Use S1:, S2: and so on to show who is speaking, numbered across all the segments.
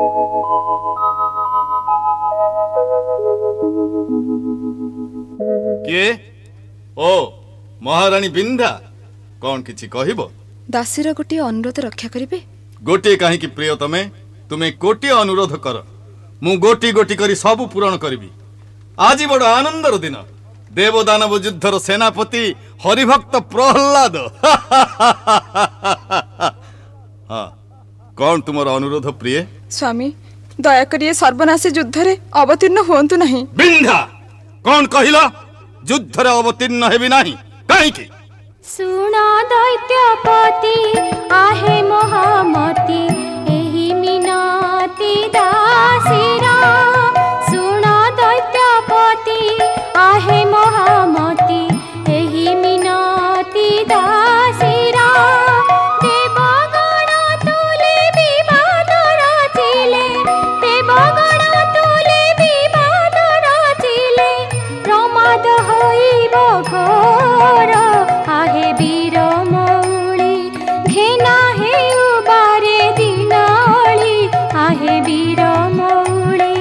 S1: किए ओ महाराणी बिंधा कौन किछि कहब?
S2: दासीर गोटे अनुरोध रक्षा करिवे।
S1: गोटे कहीं प्रिय तमे तुम्हें गोटे अनुरोध कर मु गोटी गोटी करी सबु पूरण करी। आज बड़ आनंदर दिन देवदानव युद्धर सेनापति हरिभक्त प्रहलाद हाँ कौन तुमर अनुरोध प्रिय?
S2: स्वामी दयाकरी सर्वनाशी युद्ध रे अवतीर्ण होंतु नहीं।
S1: बिंधा कौन कहिला युद्ध रे अवतीर्ण हेबी नहीं कहीं?
S3: सुना दैत्यपति आहे महामती एही मिनती दासीरा। सुना दैत्यपति आहे महामती एही मिनती दासीरा। देवगण तुले विवाद रचिले देवगण तुले विवाद रचिले प्रमाद होइब घोर। आहे वीर मौली घेना हे उबारे दिनाली आहे वीर मौली।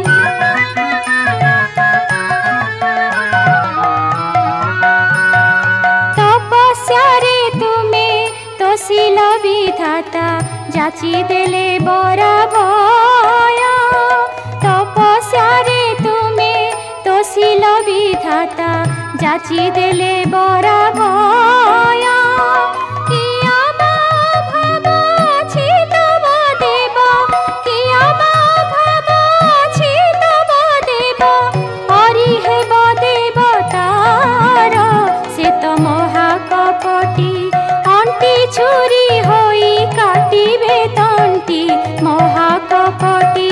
S3: तपस्या रे तुमे तोसिल विधाता जाची देले बर भय। तपस्या रे तुमे तोसिल विधाता जाची देले बर भय। किया मा भाव छी तब देव किया मा भाव छी तब देव हरि हेब देवतार। से तो महाकपटी अंटी छुरी होई काटिबे तंटी महाकपटी।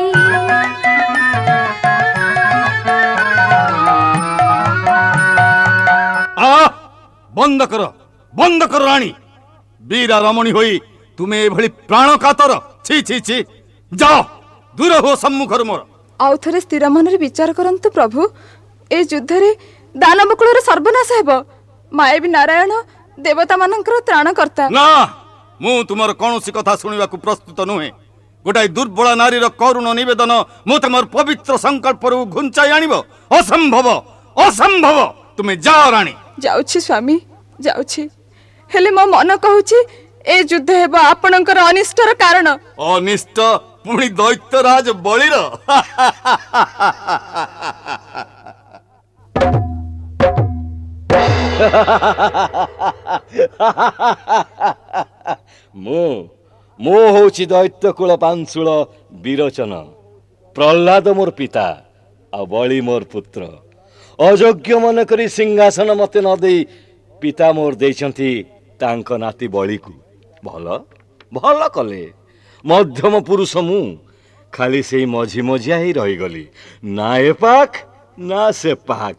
S1: बंद कर राणी वीरा रमणी होई तुम्हें एभली प्राण कातर। छी छी छी जाओ दूर हो सम्मुखर मोर।
S2: आउ थरे स्थिर मन रे विचार करंतु प्रभु। ए युद्ध रे दानव कुलर सर्वनाश हेबो। मायावी नारायण देवता मानकर त्राणकर्ता।
S1: ना मु तुमर कोनोसी कथा सुनिबा को प्रस्तुत नुहे। गोटाई दुर्बल नारीर करुण निवेदन मु तुमर पवित्र संकल्प रु घुंचाई आनिबो असंभव असंभव। तुम्हें जाओ राणी।
S2: जाउछि स्वामी जाउछि हेले मो मन कहूछि ए युद्ध हेबो आपणकर अनिष्टर कारण।
S1: अनिष्ट पुणी दैत्यराज बलिर
S4: मो होछि दैत्य कुल पांशुल विरोचन। प्रहलाद मोर पिता आ बलि मोर पुत्र। अयोग्य मन करी सिंहासन मते न देई पिता मोर देइछंती तांक नाती बलि को। भल भल कले मध्यम पुरुष मु खाली सेई मझी मझिया ही रही गली ना ए पाख ना से पाख।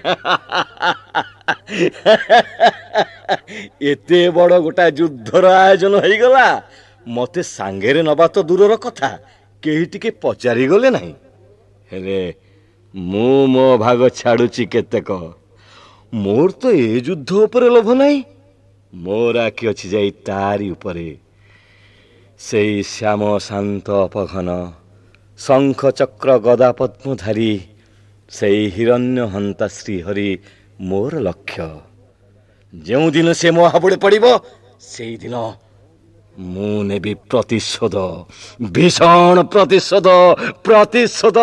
S4: एते बड़ गोटा युद्धर आयोजन हो गला मते सांगेरे नबा तो दूरर कथा केही टिके पचारि गले नहीं। हेले मु मो भाग छाड़ुची केतेक मोर तो ए युद्ध उपरे लोभ नहीं। मोर आखि अछि जाई तारी उपरे। सेई श्याम शांत अपघन शंख चक्र गदा पद्मधारी सेई हिरण्य हंता श्रीहरि मोर लक्ष्य। जो दिन से मो हाबुड़े पड़िबो सेई दिन मु नेबी प्रतिशोध भीषण प्रतिशोध प्रतिशोध।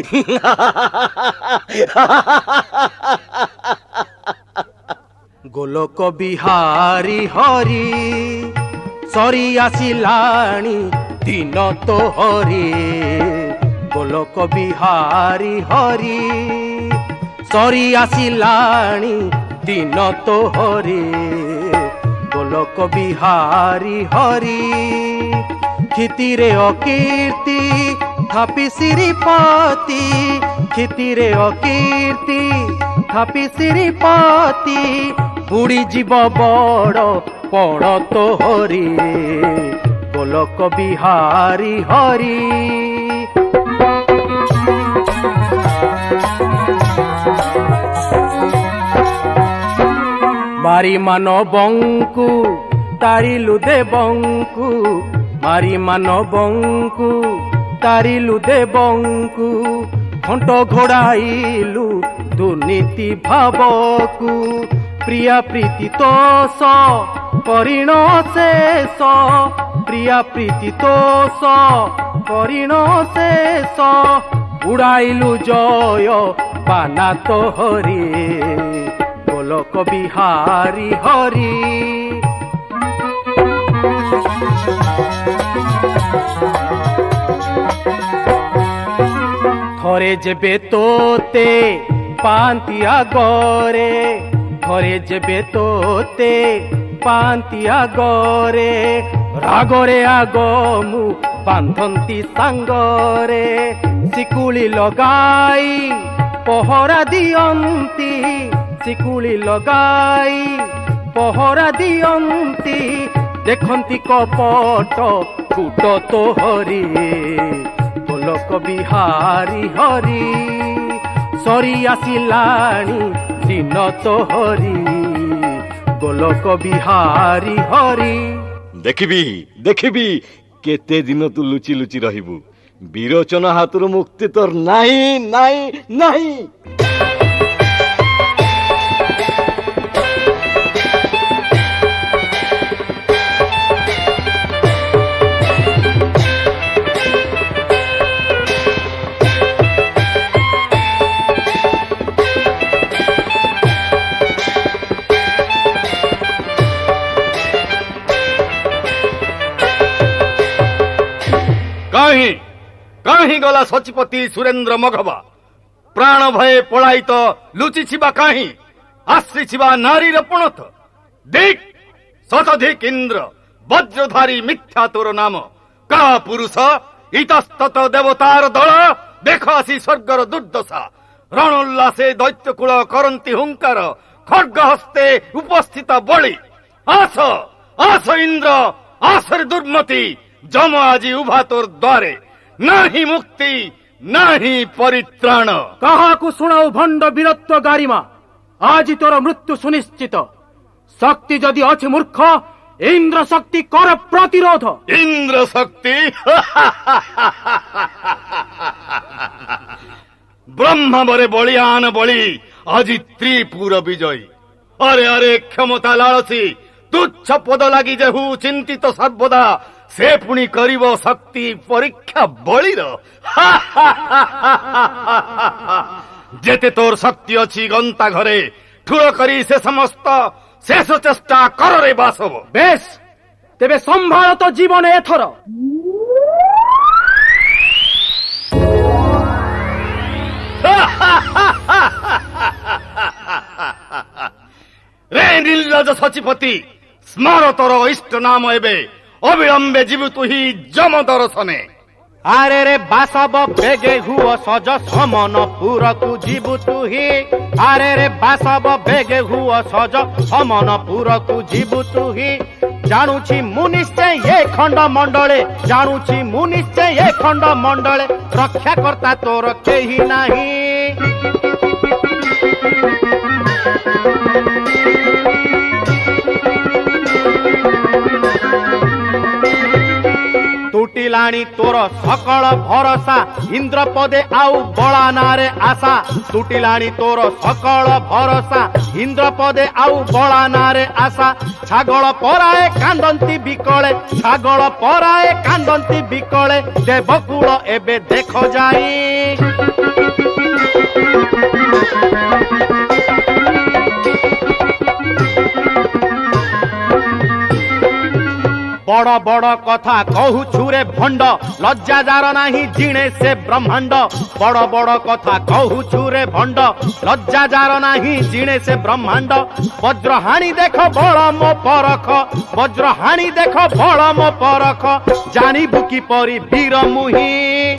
S5: गोलोक बिहारी हरि सरी आसिलाणी दिन तो हरि। गोलोक बिहारी हरि सरी आसिलाणी दिन तो हरि। गोलोक बिहारी हरि क्षितिरे अकीर्ति थापी श्रीपति। क्षितिरे अकीर्ति थापी श्रीपति बुड़ी जीव बड़ पण तो हरि। गोलोक बिहारी हरि। मारी मानवंकु तारिलु देवंकु। मारी मानवंकु तारिलु देवंकु घंट घोड़ाइलु दुर्नीति भावकु प्रिया प्रीति तोष करिण शेष प्रिया प्रीति तोष करिण शेष उड़ाइलु जय बाना तो हरि गोलक बिहारी हरि थरे जेबे तोते पांती आगरे थरे जेबे तोते पांती आगरे रागरे आगमु बांधंती सांगरे शिकुली लगाई पहरा दियंती शिकुली लगाई पहरा दियंती देखंती कपट फुट तो हरि गोलक बिहारी हरि सरी आसिलाणी दिन तो हरि गोलक बिहारी हरि
S4: देखिबी देखिबी केते दिन तू लुचि लुचि रहिबू विरोचन हाथरू मुक्ति तोर नाही नाही नाही
S1: कहीं कहीं गला सचिपति सुरेंद्र मघवा प्राण भय पलाई तो लुचि छिबा कहीं आश्री छिबा नारी रपणत देख शतधिक इंद्र वज्रधारी मिथ्या तोर नाम का पुरुष इतस्तत देवतार दल देख आसी स्वर्गर दुर्दशा रणोल्लासे दैत्यकुल करंती हुंकार खड्ग हस्ते उपस्थित बलि आस आस इंद्र आसर दुर्मति जम आजी उभा तोर द्वारे नाही मुक्ति नाही परित्राण
S5: कहा को सुनाऊ भंड वीरत्व गारिमा आज तोर मृत्यु सुनिश्चित शक्ति जदि अछि मूर्ख इंद्र शक्ति कर प्रतिरोध
S1: इंद्र शक्ति ब्रह्म बरे बलियान बलि আজি त्रिपुर विजयी अरे अरे क्षमता लालसी तुच्छ पद लागि जेहु चिंतित सर्वदा से पुणी करिब शक्ति परीक्षा बलिर जेते तोर शक्ति अछि गंता घरे ठुर करी से समस्त शेष चेष्टा कर रे बासव
S5: बेश तेबे संभाळ तो जीवन एथर
S1: रे नीलज सचिपति स्मर तोर इष्ट नाम एबे अविलंबे जीव तु ही जम दर्शने
S5: आरे रे बासव बेगे हुओ सज समन पुरकु जीवु तु ही आरे रे बासव बेगे हुओ सज समन पुरकु जीवु तु ही जानुछि मु निश्चय ये खंड मंडले जानुछि मु निश्चय ये खंड मंडले रक्षा करता तोर केही नाही टुटिलाणी तोर सकल भरोसा इंद्र पदे आउ बड़ा नारे आशा टुटिलाणी तोर सकल भरोसा इंद्र पदे आउ बड़ा नारे आशा छागल पराए कांदंती बिकले छागल पराए कांदंती बिकले देवकुल एबे देख जाई बड़ बड़ कथा कहू छुरे भंड लज्जा जार नाही जिणे से ब्रह्मांड बड़ बड़ कथा कहू छुरे भंड लज्जा जार नाही जिणे से ब्रह्मांड वज्र हाणी देख बड़ मो परख वज्र हाणी देख बड़ मो परख जानिबु की परी वीर मुही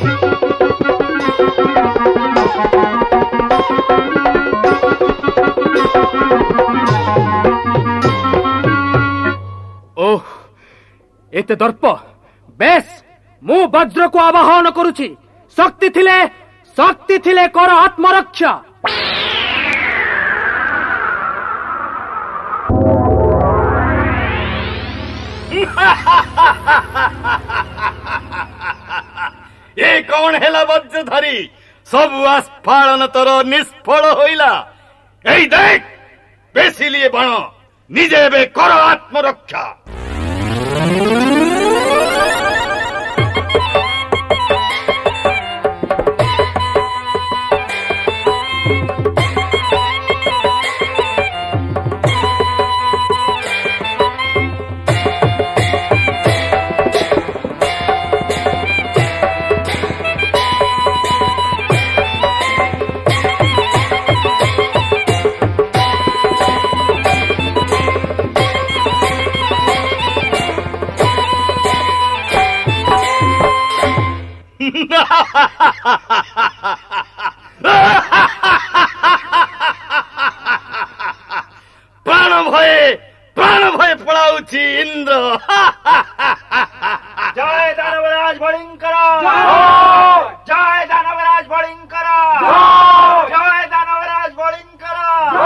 S5: ओह एते दर्प बेश मु वज्र को आवाहन करुछि शक्ति थिले कर आत्मरक्षा
S1: ए कौन हेला वज्रधारी सबु आस्फालन तोर निष्फल होइला। एई देख बेसी लिए बाण निजे बे कर आत्मरक्षा। प्राण भय पड़ाउछि इंद्र।
S6: जय दानवराज भयंकर, जय दानवराज भयंकर, जय दानवराज भयंकर।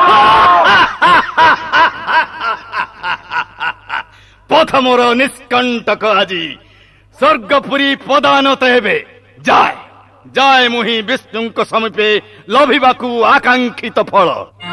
S1: पथ मोर निष्कंटक आजी स्वर्गपुरी पदानत हेबे। जाय जाय मुहि विष्णुଙ୍କ समीपे लभिबाकू आकांक्षित फल।